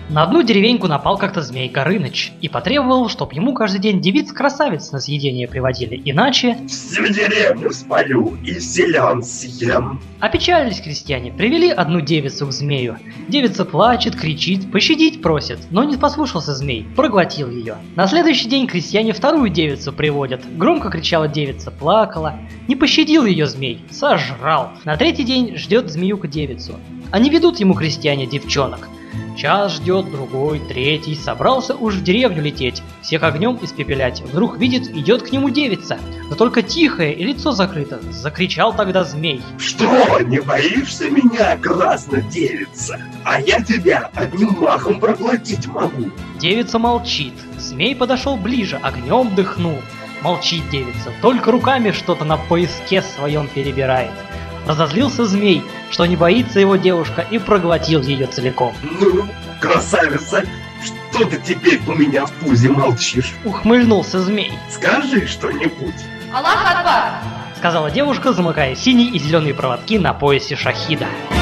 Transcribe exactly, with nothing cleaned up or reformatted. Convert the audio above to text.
На одну деревеньку напал как-то змей Горыныч и потребовал, чтоб ему каждый день девиц-красавиц на съедение приводили, иначе... Всю деревню спалю и селян съем. Опечалились крестьяне, привели одну девицу к змею. Девица плачет, кричит, пощадить просит, но не послушался змей, проглотил ее. На следующий день крестьяне вторую девицу приводят. Громко кричала девица, плакала. Не пощадил ее змей, сожрал. На третий день ждет змеюка девицу. Они ведут ему крестьяне девчонок. Час ждет, другой, третий, собрался уж в деревню лететь, всех огнем испепелять. Вдруг видит, идет к нему девица, но только тихая и лицо закрыто. Закричал тогда змей: что, не боишься меня, краснодевица? А я тебя одним махом проглотить могу. Девица молчит. Змей подошел ближе, огнем дыхнул. Молчит девица, только руками что-то на пояске своем перебирает. Разозлился змей, что не боится его девушка, и проглотил ее целиком. Ну, красавица, что ты теперь у меня в пузе молчишь? Ухмыльнулся змей. Скажи что-нибудь. Аллах Акбар! Сказала девушка, замыкая синие и зеленые проводки на поясе шахида.